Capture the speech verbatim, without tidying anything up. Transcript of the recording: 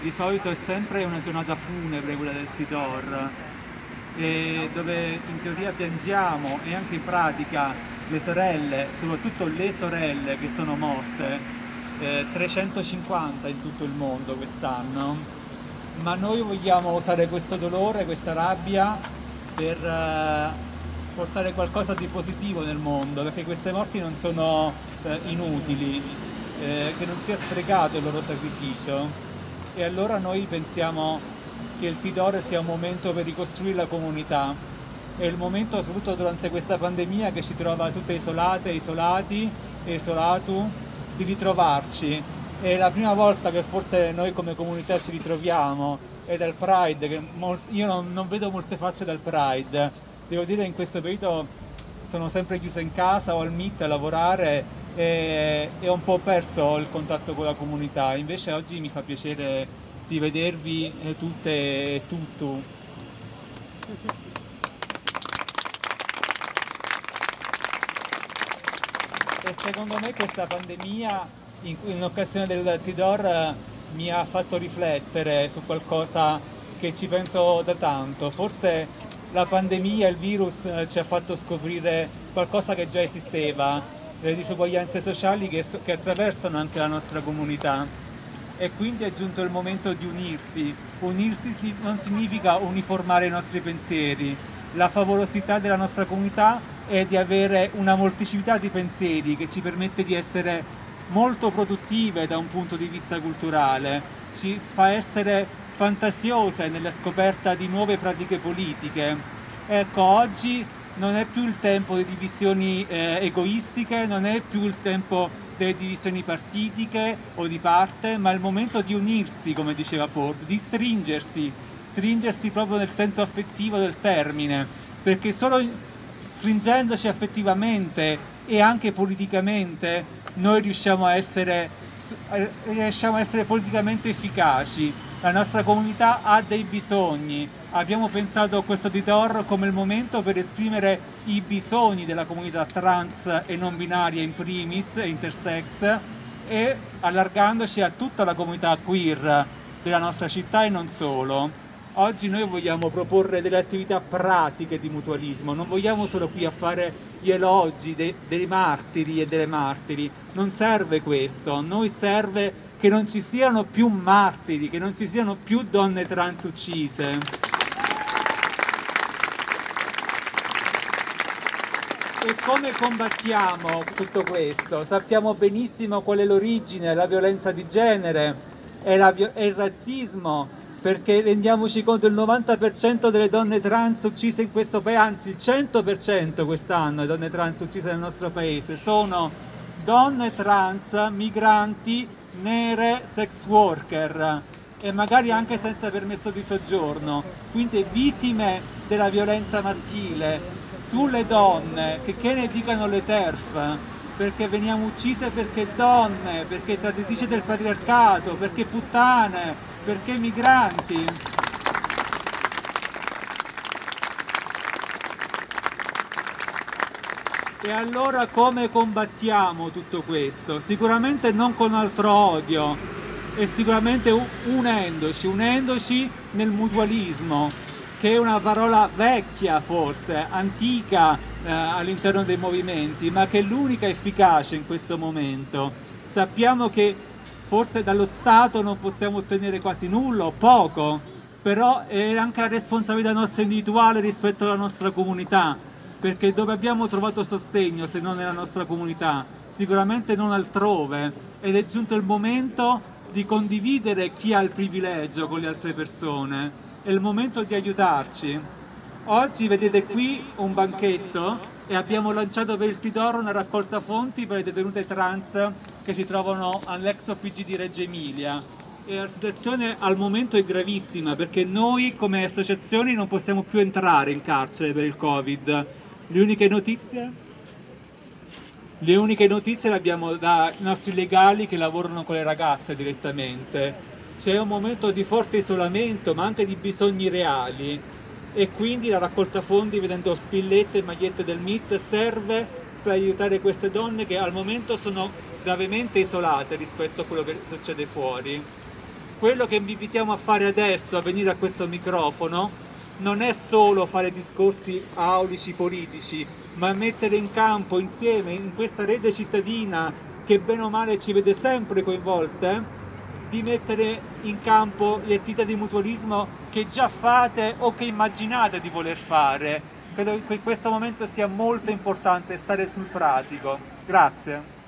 Di solito è sempre una giornata funebre quella del Tidor, e dove in teoria piangiamo e anche in pratica le sorelle, soprattutto le sorelle che sono morte, eh, trecentocinquanta in tutto il mondo quest'anno, ma noi vogliamo usare questo dolore, questa rabbia per eh, portare qualcosa di positivo nel mondo, perché queste morti non sono eh, inutili, eh, che non sia sprecato il loro sacrificio. E allora noi pensiamo che il Tidor sia un momento per ricostruire la comunità. È il momento, soprattutto durante questa pandemia che ci trova tutte isolate, isolati e isolatu, di ritrovarci. È la prima volta che forse noi come comunità ci ritroviamo, è dal Pride, che mol- io non, non vedo molte facce dal Pride. Devo dire che in questo periodo sono sempre chiusa in casa o al Meet a lavorare e, e ho un po' perso il contatto con la comunità. Invece oggi mi fa piacere di vedervi eh, tutte e tutto. E secondo me questa pandemia, in, in occasione del Tidor, eh, mi ha fatto riflettere su qualcosa che ci penso da tanto. Forse la pandemia, il virus, eh, ci ha fatto scoprire qualcosa che già esisteva, le disuguaglianze sociali che, so- che attraversano anche la nostra comunità. E quindi è giunto il momento di unirsi. Unirsi si- non significa uniformare i nostri pensieri. La favolosità della nostra comunità è di avere una molteplicità di pensieri che ci permette di essere molto produttive da un punto di vista culturale, ci fa essere fantasiose nella scoperta di nuove pratiche politiche. Ecco, oggi non è più il tempo di divisioni eh, egoistiche, non è più il tempo delle divisioni partitiche o di parte, ma è il momento di unirsi, come diceva Paul, di stringersi, stringersi proprio nel senso affettivo del termine, perché solo stringendoci affettivamente e anche politicamente noi riusciamo a essere, riusciamo a essere politicamente efficaci. La nostra comunità ha dei bisogni. Abbiamo pensato a questo Tidor come il momento per esprimere i bisogni della comunità trans e non binaria in primis, e intersex, e allargandoci a tutta la comunità queer della nostra città e non solo. Oggi noi vogliamo proporre delle attività pratiche di mutualismo, non vogliamo solo qui a fare gli elogi dei, dei martiri e delle martiri, non serve questo, a noi serve che non ci siano più martiri, che non ci siano più donne trans uccise. E come combattiamo tutto questo? Sappiamo benissimo qual è l'origine, la violenza di genere, è, la, è il razzismo, perché rendiamoci conto il novanta per cento delle donne trans uccise in questo paese, anzi il cento per cento quest'anno le donne trans uccise nel nostro paese sono donne trans, migranti, nere, sex worker e magari anche senza permesso di soggiorno, quindi vittime della violenza maschile sulle donne, che, che ne dicano le TERF, perché veniamo uccise perché donne, perché traditrici del patriarcato, perché puttane, perché migranti. E allora come combattiamo tutto questo? Sicuramente non con altro odio, e sicuramente unendoci, unendoci nel mutualismo, che è una parola vecchia forse, antica eh, all'interno dei movimenti, ma che è l'unica efficace in questo momento. Sappiamo che forse dallo Stato non possiamo ottenere quasi nulla o poco, però è anche la responsabilità nostra individuale rispetto alla nostra comunità, perché dove abbiamo trovato sostegno se non nella nostra comunità? Sicuramente non altrove, ed è giunto il momento di condividere chi ha il privilegio con le altre persone, è il momento di aiutarci. Oggi vedete qui un banchetto e abbiamo lanciato per il Tidor una raccolta fonti per le detenute trans che si trovano all'ex O P G di Reggio Emilia. E la situazione al momento è gravissima perché noi come associazioni non possiamo più entrare in carcere per il Covid. Le uniche notizie? Le uniche notizie le abbiamo dai nostri legali che lavorano con le ragazze direttamente. C'è un momento di forte isolamento ma anche di bisogni reali e quindi la raccolta fondi vedendo spillette e magliette del Meet serve per aiutare queste donne che al momento sono gravemente isolate rispetto a quello che succede fuori. quello che vi invitiamo a fare adesso, a venire a questo microfono, non è solo fare discorsi aulici politici, ma mettere in campo insieme in questa rete cittadina che bene o male ci vede sempre coinvolte, di mettere in campo le attività di mutualismo che già fate o che immaginate di voler fare. Credo che in questo momento sia molto importante stare sul pratico. Grazie.